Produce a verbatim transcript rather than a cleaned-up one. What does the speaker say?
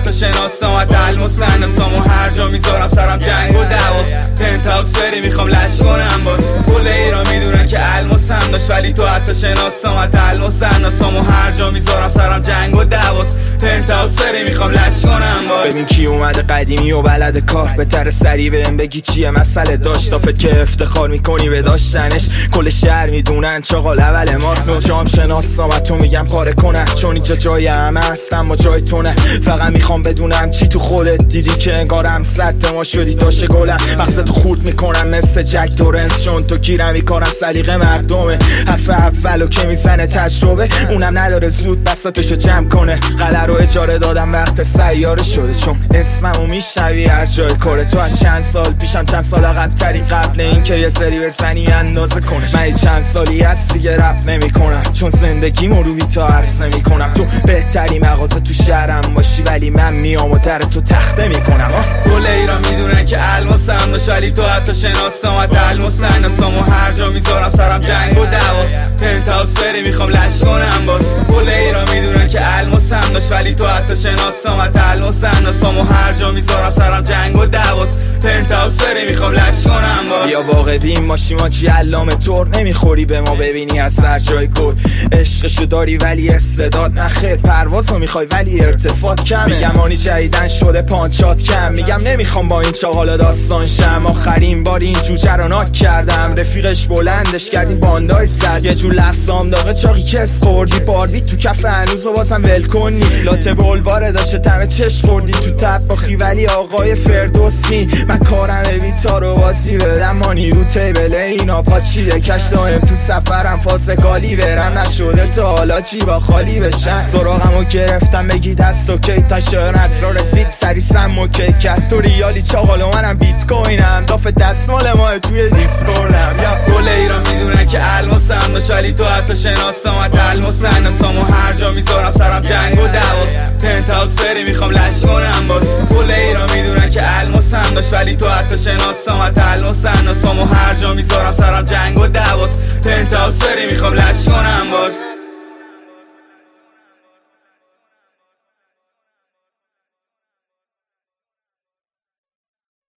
حتی شناسام و علم و سناسام و هر جا میذارم سرم جنگ و دعواس. پنتاوس بری میخوام لش کنم باز. کل ایران میدونن که علم و سن داشت ولی تو حتی شناسام و علم و سناسام و هر جا میذارم سرم جنگ و دعواس. پنتاوس بری میخوام لش کنم باز. ببین کی اومده قدیمی و بلد کار، بهتر سری بهم بگی چیه مسئله داشت. آفت که افتخار میکنی به داشتنش، کل شهر میدونن چاقال اول ماست. جام شناسام و تو میگم پاره کنه، چون اینجا جای همه هست اما جای تو نه. فقط میخوام بدونم چی تو خودت دیدی که انگارم صد ما شدی داشه گلم. مغز تو خورد میکنم مثل جک تورنس، چون تو گیرم میکنم سلیقه مردمه. حرف اولو که میزنه تجربه، اونم نداره زود بساتشو جمع کنه. قلعه رو اجاره دادم وقت سیاره شده، چون اسممو میشنوی هر جای کاره. تو از چند سال پیشم چند سال عقب تری، قبل اینکه یه سری بزنی اندازه کنه. من چند سالی هست دیگه رپ نمیکنم، چون زندگیمو رو بی تا عرض نمیکنم. تو بهتری مغازه تو شهرم باشی ولی من میام و در تو تخته میکنم. کل ایران میدونن که علم و سن داشت ولی تو حتی شناسام و علم و سناسام و هر جا میذارم سرم جنگ و دعواس. پنتاوس بری میخوام لش کنم باز. کل ایران میدونن که علم و سن داشت ولی تو حتی شناسام و علم و سناسام و هر جا میذارم سرم جنگ و دعواس. پنتاوس بری میخوام لش کنم باز. یا واقع بین ماشی ماچی علامه طور، نمیخوری به ما ببینی از سر جای کد. عشقشو داری ولی استعداد نخیر، پروازو میخوای ولی ارتفاعات کمه. میگم آنی جدیدن شده پانچات کم، میگم نمیخوام با این چاقالا داستان شم. آخرین بار این جوجه رو ناک کردم، رفیقش بلندش کردیم باندای صد. یه جور لفظام داغه چاقی کس خوردی، باربی تو کف هنوز و بازم ول کنی. لاته بلواره داشته تمه چش خوردی تو تباخی ولی آقای فردوسی. من کارم بیتار و بازی بدم مانی رو تیبل اینا پاچیده. کش دایم تو سفرم فاسقالی برم، نشده تا حالا جیبا خالی بشن. سراغمو گرفتم بگی دست و کی تا شهرت را رسید سری سم و کی کرد. تو ریالی چاقال و منم بیت کوینم، داف دستمال ما توی دیسکوردم. یا کل ایران میدونن که علم و سن داشت ولی تو حتی شناسام و علم و سناسام و هر جا میذارم سرم جنگ و دعواس. پنتاوس بری میخوام لش کنم باز. کل ایران میدونن که علم و سن داشت ولی تو حتی شناسام و علم و سناسام و هر جا میذارم سرم جنگ و دعواس. پنتاوس بری میخوام لش کنم باز.